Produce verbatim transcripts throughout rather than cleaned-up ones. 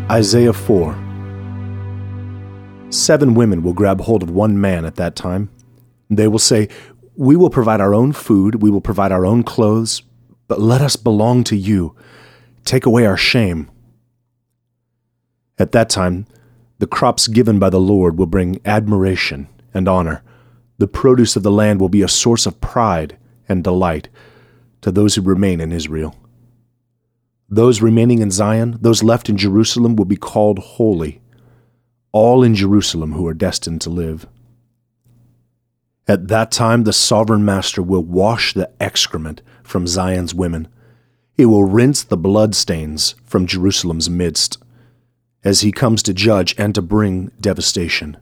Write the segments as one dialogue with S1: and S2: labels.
S1: Isaiah four. Seven women will grab hold of one man at that time. They will say, "We will provide our own food, we will provide our own clothes, but let us belong to you. Take away our shame." At that time, the crops given by the Lord will bring admiration and honor. The produce of the land will be a source of pride and delight to those who remain in Israel. Those remaining in Zion, those left in Jerusalem, will be called holy, all in Jerusalem who are destined to live. At that time, the sovereign master will wash the excrement from Zion's women. He will rinse the bloodstains from Jerusalem's midst, as he comes to judge and to bring devastation.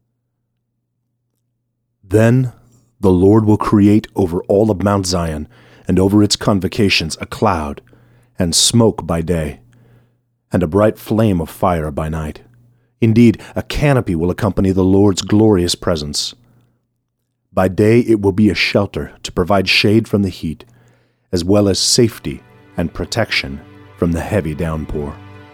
S1: Then the Lord will create over all of Mount Zion and over its convocations a cloud and smoke by day, and a bright flame of fire by night. Indeed, a canopy will accompany the Lord's glorious presence. By day it will be a shelter to provide shade from the heat, as well as safety and protection from the heavy downpour.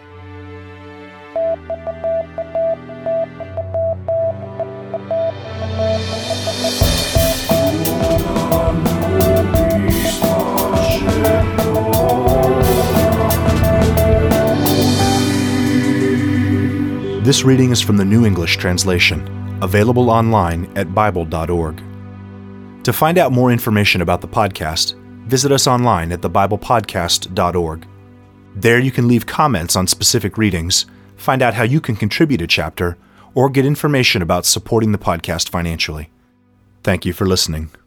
S1: This reading is from the New English Translation, available online at bible dot org. To find out more information about the podcast, visit us online at the bible podcast dot org. There you can leave comments on specific readings, find out how you can contribute a chapter, or get information about supporting the podcast financially. Thank you for listening.